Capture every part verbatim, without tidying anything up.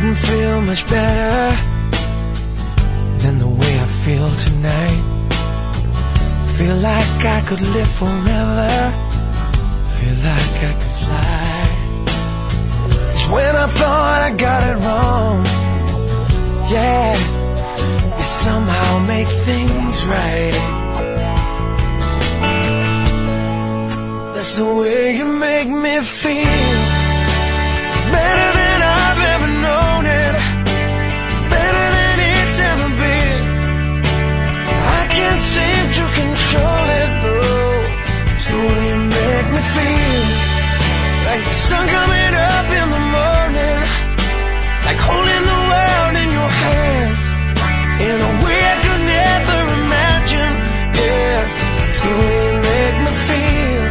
Couldn't feel much better than the way I feel tonight. Feel like I could live forever. Feel like I could fly. It's when I thought I got it wrong. Yeah, you somehow make things right. That's the way you make me feel. It's better than I've ever known it. Better than it's ever been. I can't seem to control it, no. It's the way you make me feel. Like the sun coming up in the morning. Like holding the world in your hands. In a way I could never imagine. Yeah, it's the way you make me feel.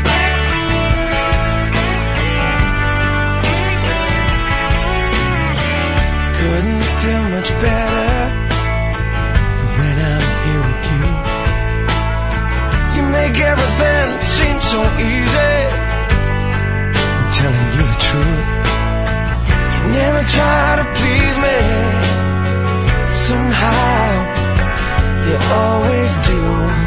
Couldn't feel much better when I'm here with you. You make everything seem so easy. I'm telling you the truth. You never try to please me. Somehow you always do.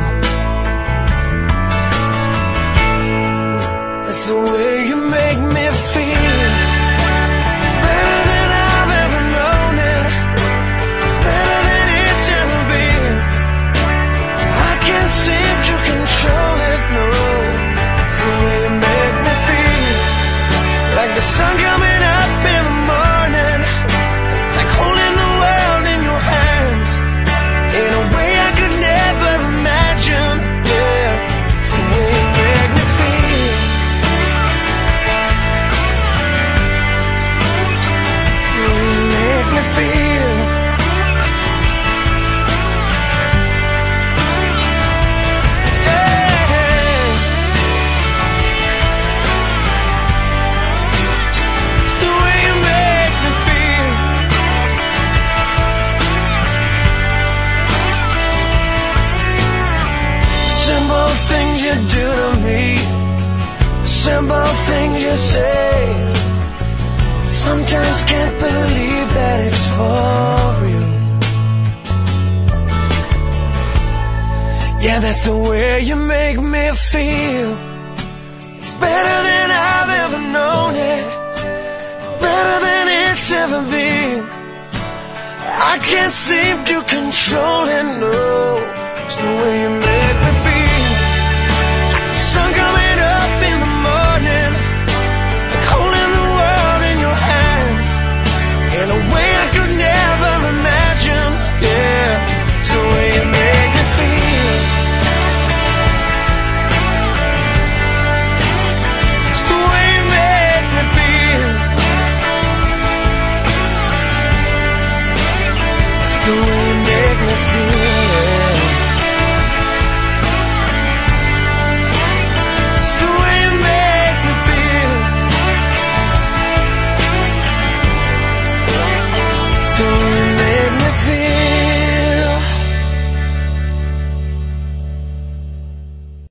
That's the way you make me feel. Better than I've ever known it. Better than it's ever been. I can't seem to control it, no. It's the way you make me feel. Like the sun coming up in the morning. Like holding the world in your hands. In a way I could never imagine. Yeah, it's the way you make me feel. It's the way you make me feel. Yeah, it's the way you make me feel. Simple things you do to me, simple things you say. Sometimes can't believe that it's for real. Yeah, that's the way you make me feel. It's better than I've ever known it. Better than it's ever been. I can't seem to control it, no. It's the way you make me feel. Like the sun coming up in the morning. Like holding the world in your hands. In a way I could never imagine. Yeah, it's the way you make me feel. It's the way you make me feel. It's the way you make me feel.